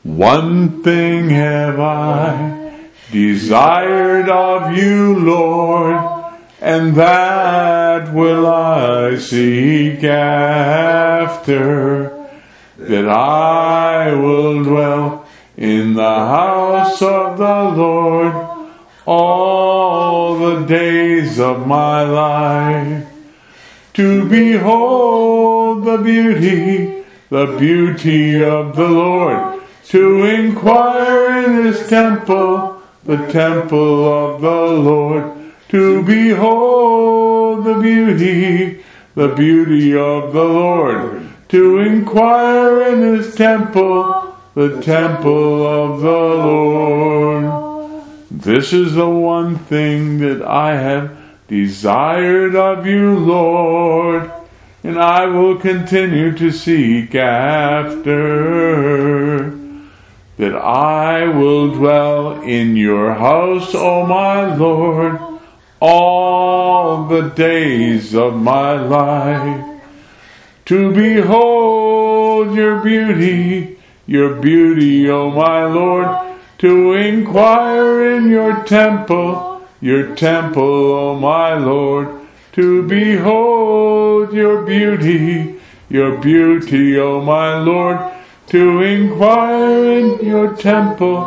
One thing have I desired of you, Lord, and that will I seek after, that I will dwell in the house of the Lord all the days of my life, to behold the beauty of the Lord, to inquire in his temple, the temple of the Lord, to behold the beauty of the Lord, to inquire in his temple, the temple of the Lord. This is the one thing that I have desired of you, Lord, and I will continue to seek after, that I will dwell in your house, O my Lord, all the days of my life, to behold your beauty, O my Lord, to inquire in your temple, O my Lord, to behold your beauty, O my Lord, to inquire in your temple,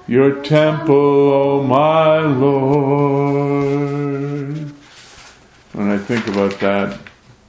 O my Lord. When I think about that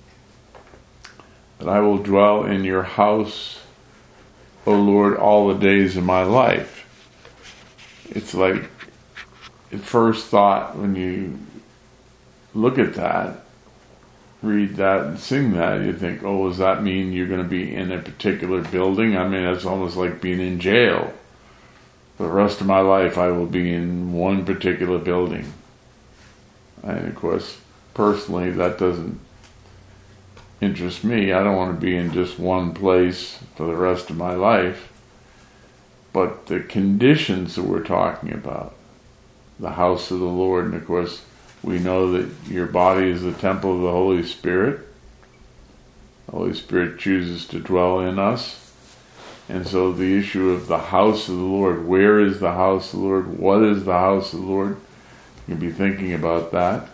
I will dwell in your house, O Lord, all the days of my life. It's like, at first thought, when you look at that, read that and sing that, you think, oh, does that mean you're going to be in a particular building? I mean, that's almost like being in jail. For the rest of my life, I will be in one particular building. And of course, personally, that doesn't interest me. I don't want to be in just one place for the rest of my life. But the conditions that we're talking about, the house of the Lord, and of course, we know that your body is the temple of the Holy Spirit. The Holy Spirit chooses to dwell in us. And so the issue of the house of the Lord, where is the house of the Lord? What is the house of the Lord? You can be thinking about that.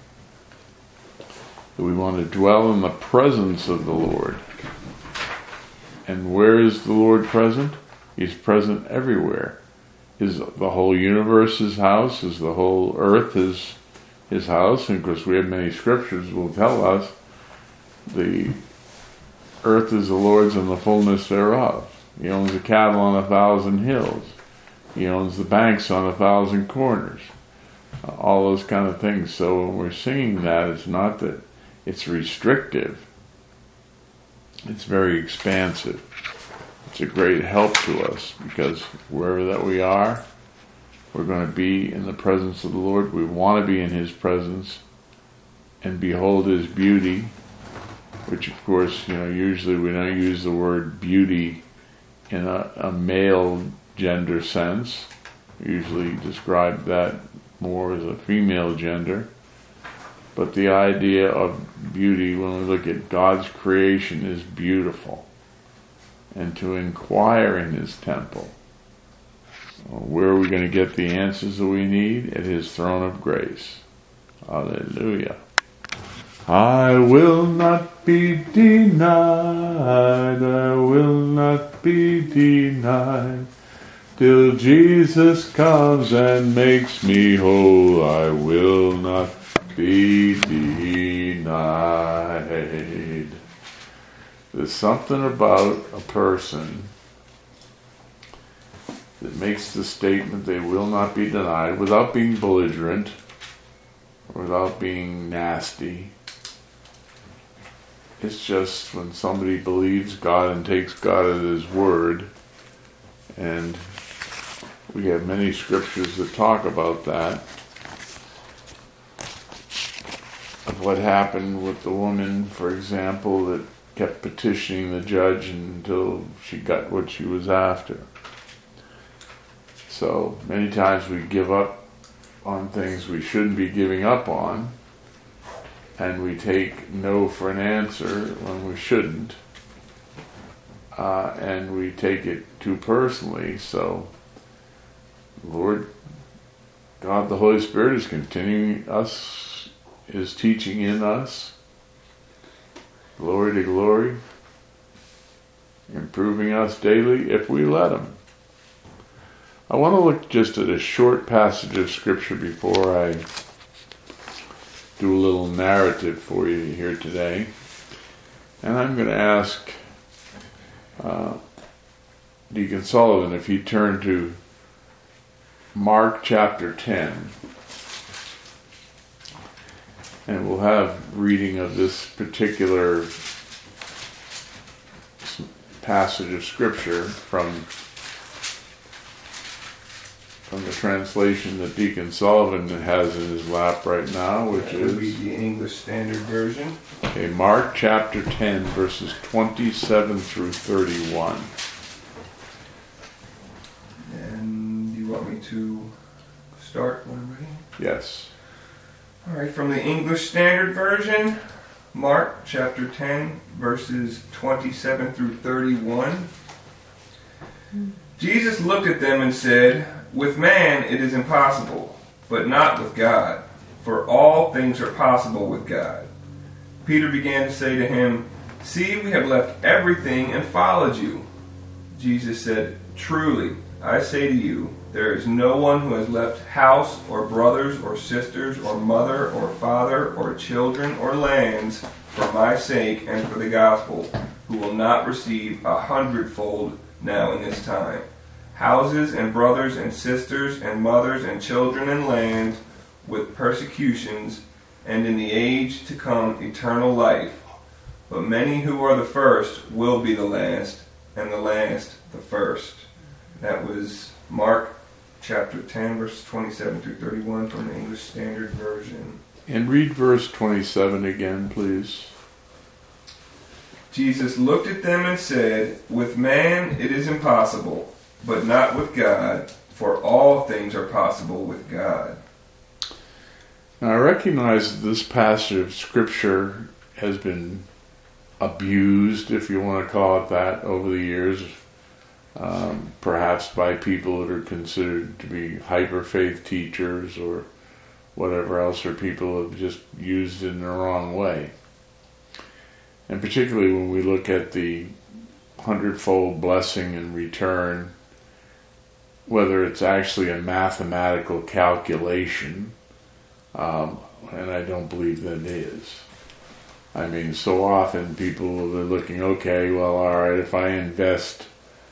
We want to dwell in the presence of the Lord. And where is the Lord present? He's present everywhere. Is the whole universe his house? Is the whole earth his house? And of course we have many scriptures that will tell us the earth is the Lord's and the fullness thereof. He owns the cattle on 1,000 hills. He owns the banks on 1,000 corners. All those kind of things. So when we're singing that, it's not that it's restrictive. It's very expansive. It's a great help to us, because wherever that we are, we're going to be in the presence of the Lord. We want to be in his presence and behold his beauty, which of course, usually we don't use the word beauty in a male gender sense. We usually describe that more as a female gender. But the idea of beauty, when we look at God's creation, is beautiful. And to inquire in his temple. Where are we going to get the answers that we need? At his throne of grace. Hallelujah. I will not be denied, I will not be denied, till Jesus comes and makes me whole. I will not be denied. There's something about a person that makes the statement they will not be denied without being belligerent, without being nasty. It's just when somebody believes God and takes God at his word, and we have many scriptures that talk about that, of what happened with the woman, for example, that kept petitioning the judge until she got what she was after. So many times we give up on things we shouldn't be giving up on, and we take no for an answer when we shouldn't. and we take it too personally. So, Lord God, the Holy Spirit is continuing is teaching in us, glory to glory, improving us daily if we let Him. I want to look just at a short passage of Scripture before I do a little narrative for you here today. And I'm going to ask Deacon Sullivan if he turn to Mark chapter 10. And we'll have reading of this particular passage of Scripture from the translation that Deacon Sullivan has in his lap right now, which is the English Standard Version. Okay, Mark chapter 10, verses 27 through 31. And do you want me to start when I'm ready? Yes. All right, from the English Standard Version, Mark chapter 10, verses 27 through 31. Jesus looked at them and said, "With man it is impossible, but not with God, for all things are possible with God." Peter began to say to him, "See, we have left everything and followed you." Jesus said, "Truly, I say to you, there is no one who has left house or brothers or sisters or mother or father or children or lands for my sake and for the gospel, who will not receive 100-fold now in this time. Houses and brothers and sisters and mothers and children and lands with persecutions, and in the age to come eternal life. But many who are the first will be the last, and the last the first." That was Mark chapter 10, verses 27 through 31 from the English Standard Version. And read verse 27 again, please. Jesus looked at them and said, "With man it is impossible, but not with God, for all things are possible with God." Now I recognize that this passage of Scripture has been abused, if you want to call it that, over the years, perhaps by people that are considered to be hyper-faith teachers or whatever else, or people have just used it in the wrong way. And particularly when we look at the 100-fold blessing in return, whether it's actually a mathematical calculation, and I don't believe that it is. I mean, so often people are looking, okay, well, all right, if I invest,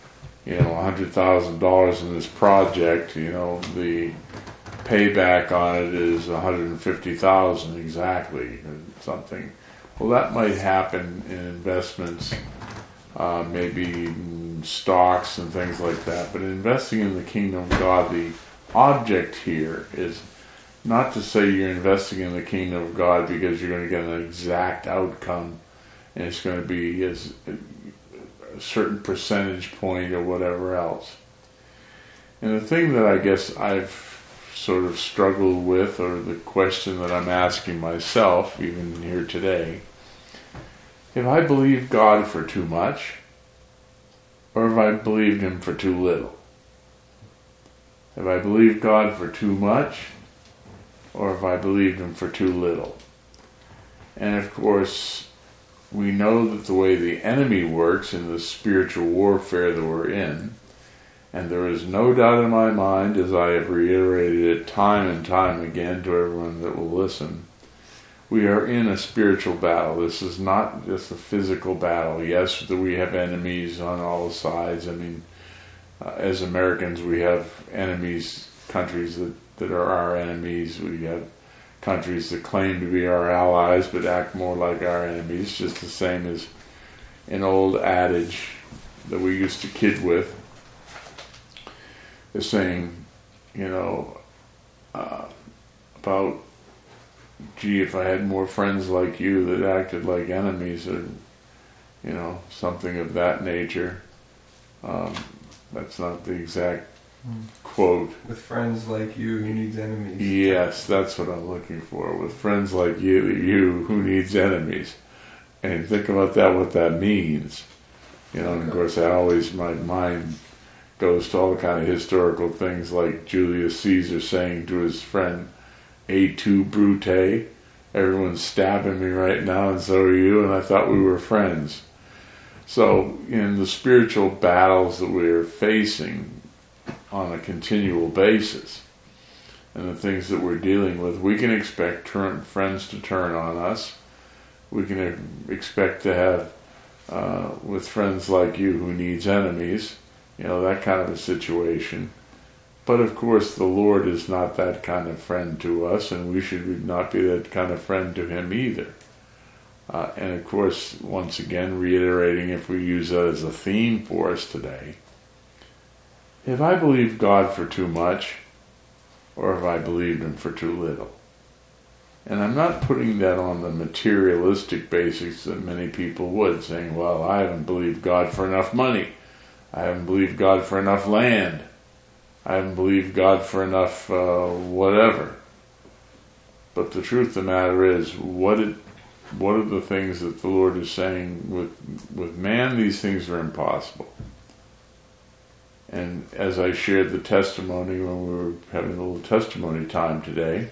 $100,000 in this project, the payback on it is $150,000 exactly, or something. Well, that might happen in investments, maybe in stocks and things like that. But investing in the kingdom of God, the object here is not to say you're investing in the kingdom of God because you're going to get an exact outcome and it's going to be a certain percentage point or whatever else. And the thing that I guess I've sort of struggled with, or the question that I'm asking myself even here today, if I believe God for too much, or if I believed Him for too little? Have I believed God for too much, or if I believed Him for too little? And of course, we know that the way the enemy works in the spiritual warfare that we're in, and there is no doubt in my mind, as I have reiterated it time and time again to everyone that will listen, we are in a spiritual battle. This is not just a physical battle. Yes, we have enemies on all sides. I mean, as Americans, we have enemies, countries that are our enemies. We have countries that claim to be our allies but act more like our enemies, just the same as an old adage that we used to kid with, is saying, about, gee, if I had more friends like you that acted like enemies, or, something of that nature. That's not the exact quote. With friends like you, who needs enemies? Yes, that's what I'm looking for. With friends like you, who needs enemies? And think about that, what that means. And of course, my mind goes to all kind of historical things like Julius Caesar saying to his friend, "Et tu, Brute?" Everyone's stabbing me right now, and so are you, and I thought we were friends. So, in the spiritual battles that we're facing on a continual basis, and the things that we're dealing with, we can expect friends to turn on us. We can expect to have, with friends like you, who needs enemies, that kind of a situation. But of course, the Lord is not that kind of friend to us, and we should not be that kind of friend to Him either. And of course, once again, reiterating, if we use that as a theme for us today, have I believed God for too much, or have I believed Him for too little? And I'm not putting that on the materialistic basis that many people would, saying, well, I haven't believed God for enough money. I haven't believed God for enough land. I haven't believed God for enough whatever. But the truth of the matter is, what are the things that the Lord is saying? With man, these things are impossible. And as I shared the testimony when we were having a little testimony time today,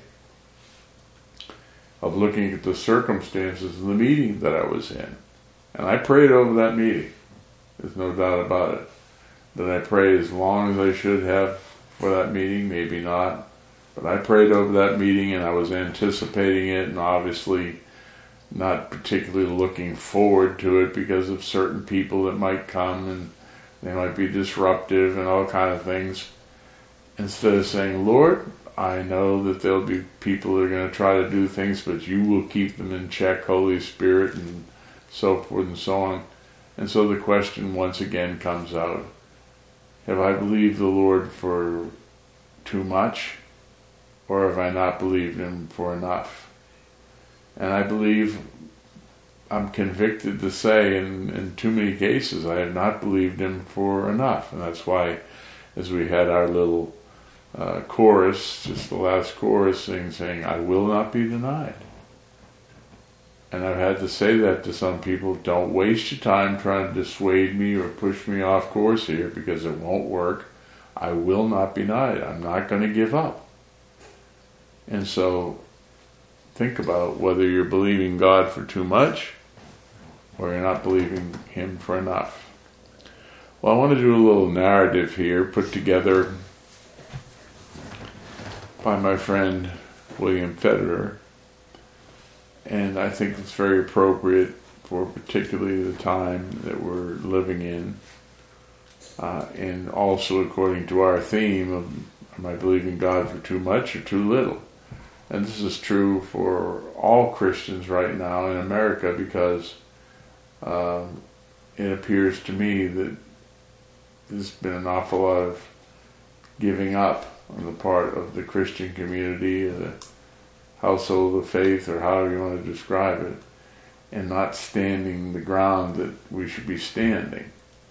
of looking at the circumstances of the meeting that I was in. And I prayed over that meeting. There's no doubt about it. Did I pray as long as I should have for that meeting? Maybe not. But I prayed over that meeting, and I was anticipating it, and obviously not particularly looking forward to it because of certain people that might come, and they might be disruptive and all kind of things. Instead of saying, Lord, I know that there'll be people that are going to try to do things, but you will keep them in check, Holy Spirit, and so forth and so on. And so the question once again comes out, have I believed the Lord for too much, or have I not believed Him for enough? And I believe, I'm convicted to say, in too many cases, I have not believed Him for enough. And that's why, as we had our little chorus, just the last chorus saying, I will not be denied. And I've had to say that to some people, don't waste your time trying to dissuade me or push me off course here, because it won't work. I will not be denied. I'm not going to give up. And so, think about whether you're believing God for too much, or you're not believing Him for enough. Well, I want to do a little narrative here, put together by my friend William Federer, and I think it's very appropriate for particularly the time that we're living in, and also according to our theme of, am I believing God for too much or too little? And this is true for all Christians right now in America, because it appears to me that there's been an awful lot of giving up on the part of the Christian community, the household of faith, or however you want to describe it, and not standing the ground that we should be standing.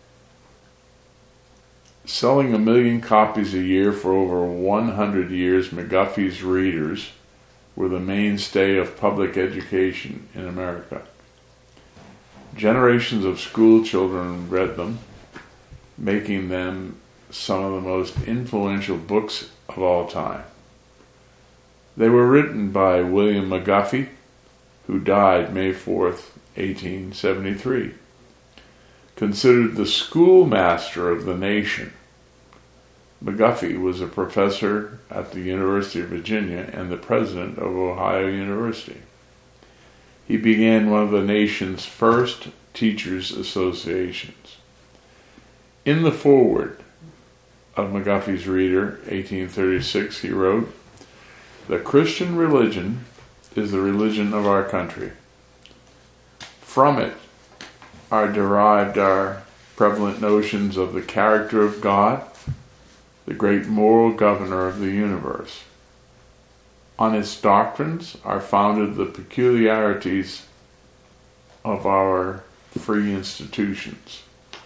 Selling 1 million copies a year for over 100 years, McGuffey's readers were the mainstay of public education in America. Generations of school children read them, making them some of the most influential books of all time. They were written by William McGuffey, who died May 4th, 1873. Considered the schoolmaster of the nation, McGuffey was a professor at the University of Virginia and the president of Ohio University. He began one of the nation's first teachers' associations. In the foreword of McGuffey's Reader, 1836, he wrote, "The Christian religion is the religion of our country. From it are derived our prevalent notions of the character of God, the great moral governor of the universe. On its doctrines are founded the peculiarities of our free institutions."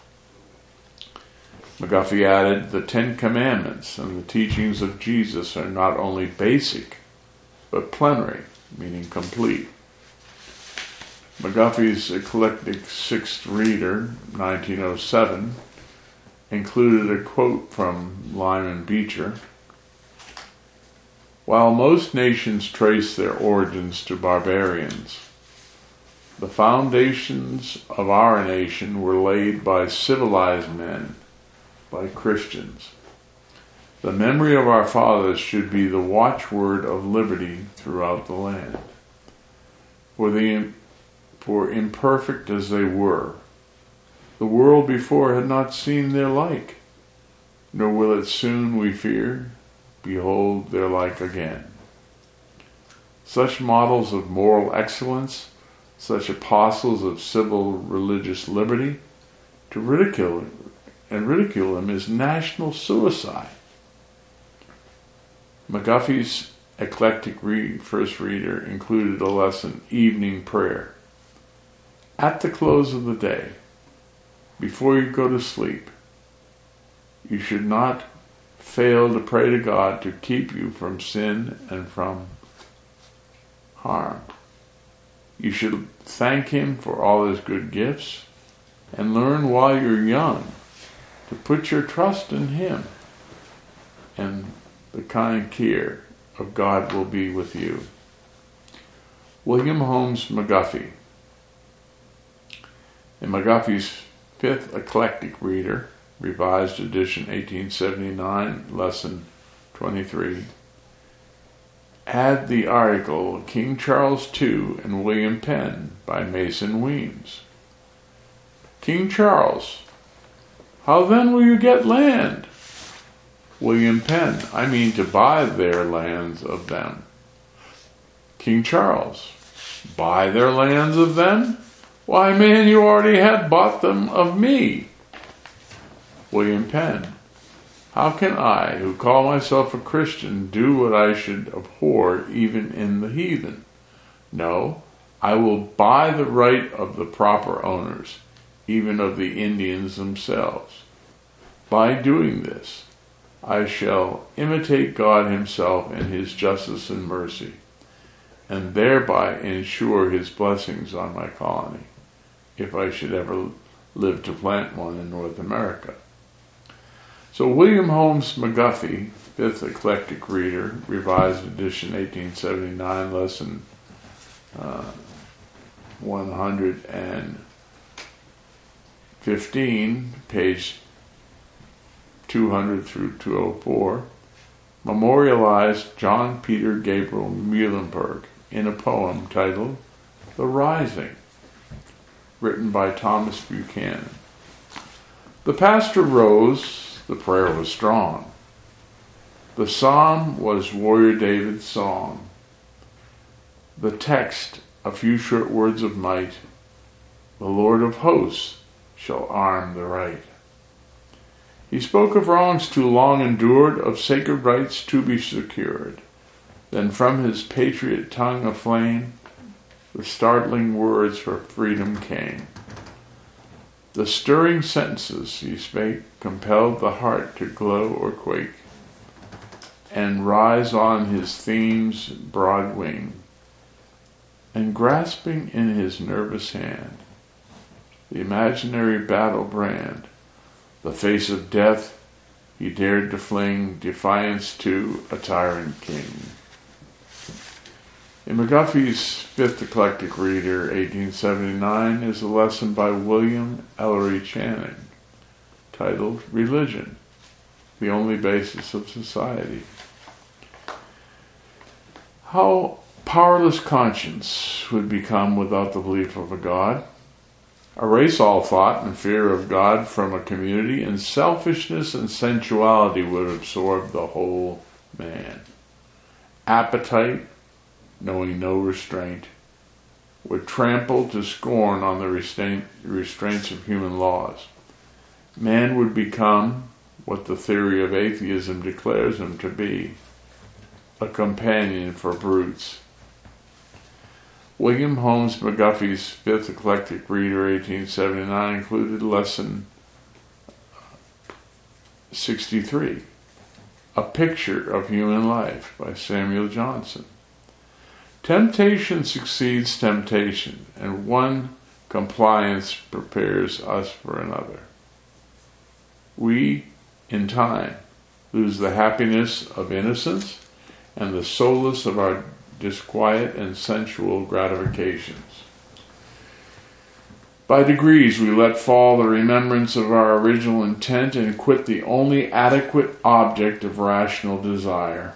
McGuffey added, "The 10 Commandments and the teachings of Jesus are not only basic, but plenary, meaning complete. McGuffey's Eclectic Sixth Reader, 1907, included a quote from Lyman Beecher. While most nations trace their origins to barbarians, the foundations of our nation were laid by civilized men, by Christians. The memory of our fathers should be the watchword of liberty throughout the land. For imperfect as they were, the world before had not seen their like, nor will it soon, we fear, behold their like again. Such models of moral excellence, such apostles of civil religious liberty, to ridicule them is national suicide. McGuffey's Eclectic First Reader included a lesson, Evening Prayer. At the close of the day, before you go to sleep, you should not fail to pray to God to keep you from sin and from harm. You should thank Him for all His good gifts and learn while you're young to put your trust in Him, and the kind care of God will be with you. William Holmes McGuffey. In McGuffey's Fifth Eclectic Reader, Revised Edition 1879, Lesson 23, add the article King Charles II and William Penn by Mason Weems. King Charles, how then will you get land? William Penn, I mean to buy their lands of them. King Charles, buy their lands of them? Why, man, you already have bought them of me. William Penn, how can I, who call myself a Christian, do what I should abhor even in the heathen? No, I will buy the right of the proper owners, even of the Indians themselves. By doing this, I shall imitate God Himself in His justice and mercy, and thereby ensure His blessings on my colony, if I should ever live to plant one in North America. So William Holmes McGuffey, Fifth Eclectic Reader, Revised Edition 1879, Lesson 115, page 200 through 204, memorialized John Peter Gabriel Muhlenberg in a poem titled The Rising, written by Thomas Buchanan. The pastor rose, the prayer was strong. The psalm was Warrior David's song. The text, a few short words of might, the Lord of hosts shall arm the right. He spoke of wrongs too long endured, of sacred rights to be secured. Then from his patriot tongue aflame, the startling words for freedom came. The stirring sentences he spake compelled the heart to glow or quake, and rise on his theme's broad wing. And grasping in his nervous hand the imaginary battle brand, the face of death, he dared to fling defiance to a tyrant king. In McGuffey's Fifth Eclectic Reader, 1879, is a lesson by William Ellery Channing, titled Religion, the Only Basis of Society. How powerless conscience would become without the belief of a God. Erase all thought and fear of God from a community, and selfishness and sensuality would absorb the whole man. Appetite, knowing no restraint, would trample to scorn on the restraints of human laws. Man would become what the theory of atheism declares him to be, a companion for brutes. William Holmes McGuffey's Fifth Eclectic Reader, 1879, included lesson 63, A Picture of Human Life by Samuel Johnson. Temptation succeeds temptation, and one compliance prepares us for another. We, in time, lose the happiness of innocence and the solace of our disquiet and sensual gratifications. By degrees we let fall the remembrance of our original intent and quit the only adequate object of rational desire.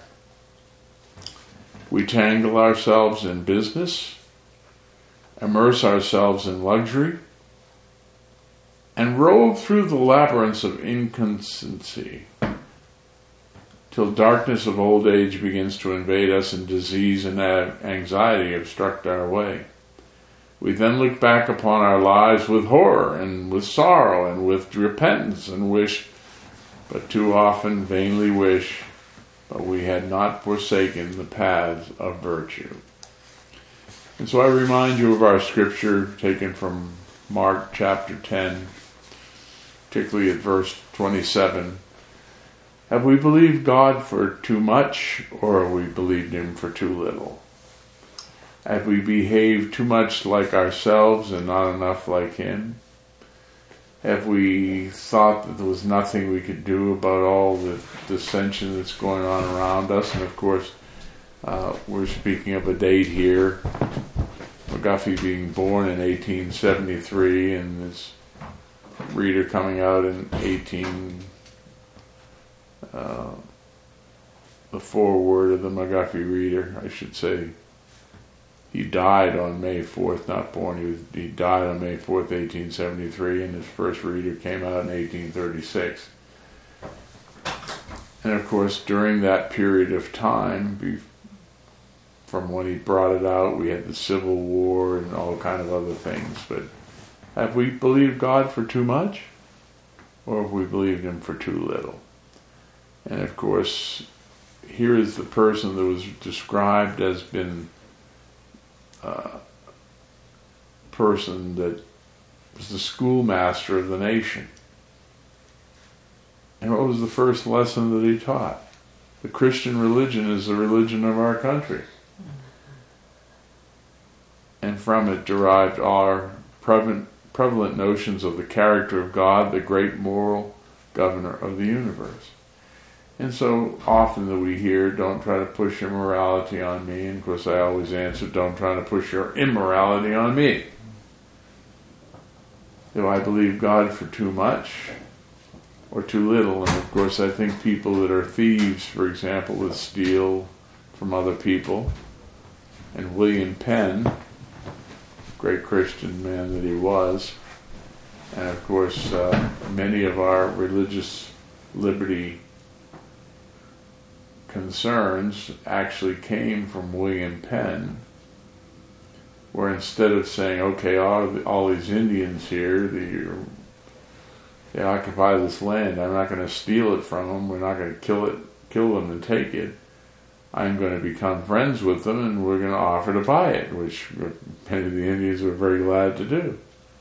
We tangle ourselves in business, immerse ourselves in luxury, and rove through the labyrinths of inconstancy till darkness of old age begins to invade us and disease and anxiety obstruct our way. We then look back upon our lives with horror and with sorrow and with repentance and wish, but too often vainly wish, but we had not forsaken the paths of virtue. And so I remind you of our scripture taken from Mark chapter 10, particularly at verse 27. Have we believed God for too much, or have we believed Him for too little? Have we behaved too much like ourselves and not enough like Him? Have we thought that there was nothing we could do about all the dissension that's going on around us? And of course, we're speaking of a date here, McGuffey being born in 1873, and this reader coming out in the foreword of the McGuffey reader, I should say. He died on May 4th, not born. He died on May 4th, 1873, and his first reader came out in 1836. And of course, during that period of time, from when he brought it out, we had the Civil War and all kind of other things. But have we believed God for too much? Or have we believed Him for too little? And of course, here is the person that was described as being person that was the schoolmaster of the nation. And what was the first lesson that he taught? The Christian religion is the religion of our country. And from it derived our prevalent notions of the character of God, the great moral governor of the universe. And so often that we hear, don't try to push your morality on me. And of course I always answer, don't try to push your immorality on me. Do I believe God for too much or too little? And of course I think people that are thieves, for example, that steal from other people. And William Penn, great Christian man that he was, and of course many of our religious liberty concerns actually came from William Penn, where instead of saying, okay, all these Indians here, they occupy this land, I'm not going to steal it from them, we're not going to kill them and take it, I'm going to become friends with them and we're going to offer to buy it, which many of the Indians were very glad to do.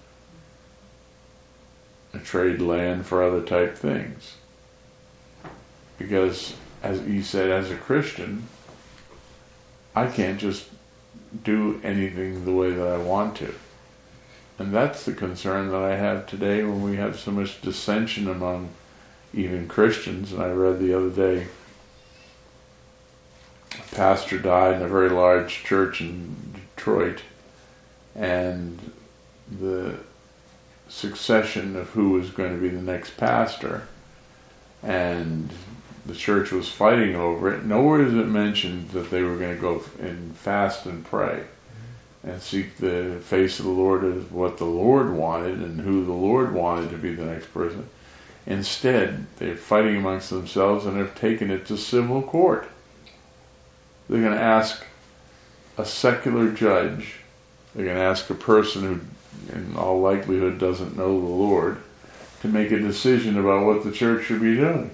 Trade land for other type things. Because, as he said, as a Christian, I can't just do anything the way that I want to. And that's the concern that I have today when we have so much dissension among even Christians. And I read the other day, a pastor died in a very large church in Detroit, and the succession of who was going to be the next pastor, and the church was fighting over it. Nowhere is it mentioned that they were going to go and fast and pray and seek the face of the Lord as what the Lord wanted and who the Lord wanted to be the next person. Instead, they're fighting amongst themselves and have taken it to civil court. They're going to ask a secular judge, they're going to ask a person who in all likelihood doesn't know the Lord, to make a decision about what the church should be doing.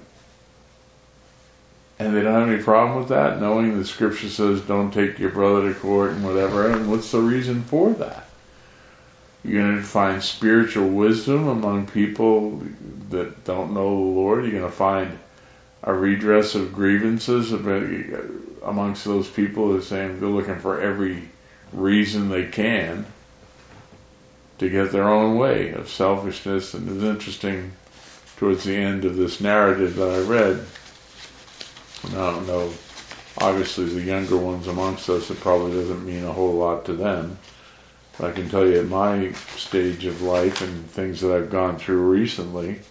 And they don't have any problem with that, knowing the scripture says don't take your brother to court and whatever. And what's the reason for that? You're going to find spiritual wisdom among people that don't know the Lord. You're going to find a redress of grievances amongst those people who are saying they're looking for every reason they can to get their own way of selfishness. And it's interesting, towards the end of this narrative that I read, and I don't know, obviously the younger ones amongst us, it probably doesn't mean a whole lot to them. But I can tell you at my stage of life and things that I've gone through recently,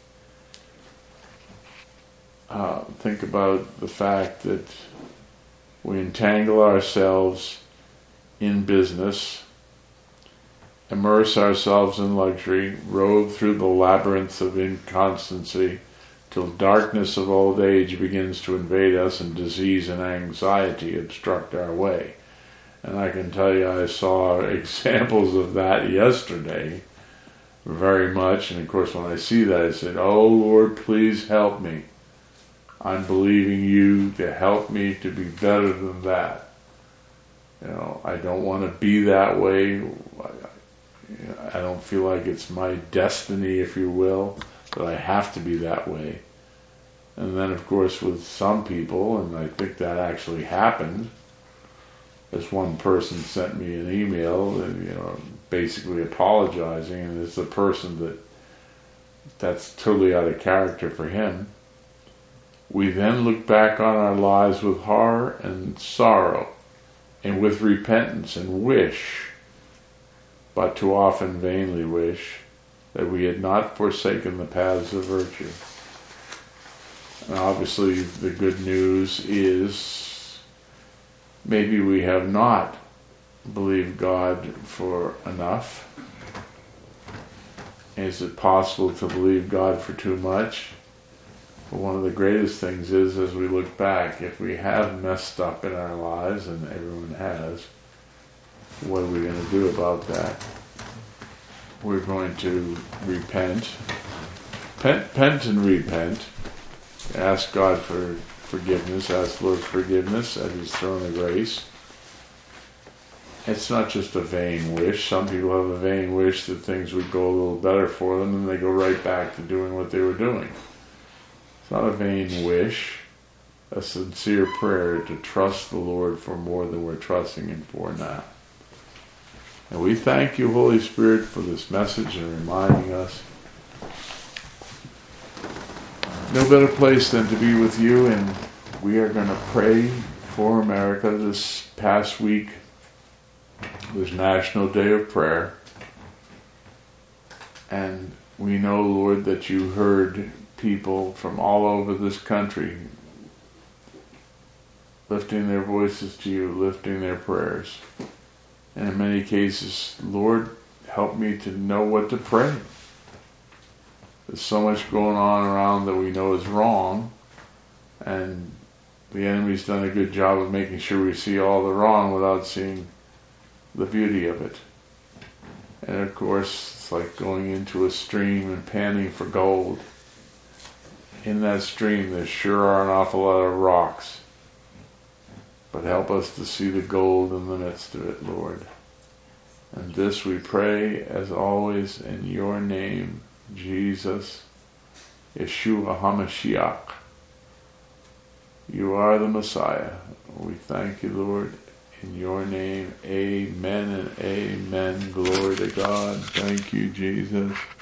think about the fact that we entangle ourselves in business, immerse ourselves in luxury, rove through the labyrinths of inconstancy, till darkness of old age begins to invade us and disease and anxiety obstruct our way. And I can tell you I saw examples of that yesterday very much. And of course when I see that I said, "Oh Lord, please help me. I'm believing you to help me to be better than that. I don't want to be that way. I don't feel like it's my destiny, if you will, that I have to be that way." And then, of course, with some people, and I think that actually happened, this one person sent me an email, basically apologizing, and it's a person that's totally out of character for him. We then look back on our lives with horror and sorrow, and with repentance, and wish, but too often vainly wish, that we had not forsaken the paths of virtue. And obviously the good news is maybe we have not believed God for enough. Is it possible to believe God for too much? But one of the greatest things is, as we look back, if we have messed up in our lives, and everyone has, what are we going to do about that? We're going to repent. Pent and repent. Ask God for forgiveness. Ask the Lord's forgiveness at His throne of grace. It's not just a vain wish. Some people have a vain wish that things would go a little better for them, and they go right back to doing what they were doing. It's not a vain wish. A sincere prayer to trust the Lord for more than we're trusting Him for now. And we thank you, Holy Spirit, for this message and reminding us no better place than to be with you. And we are going to pray for America. This past week was National Day of Prayer. And we know, Lord, that you heard people from all over this country lifting their voices to you, lifting their prayers. And in many cases, Lord, help me to know what to pray. There's so much going on around that we know is wrong, and the enemy's done a good job of making sure we see all the wrong without seeing the beauty of it. And of course, it's like going into a stream and panning for gold. In that stream, there sure are an awful lot of rocks. But help us to see the gold in the midst of it, Lord. And this we pray, as always, in your name, Jesus, Yeshua HaMashiach. You are the Messiah. We thank you, Lord, in your name. Amen and amen. Glory to God. Thank you, Jesus.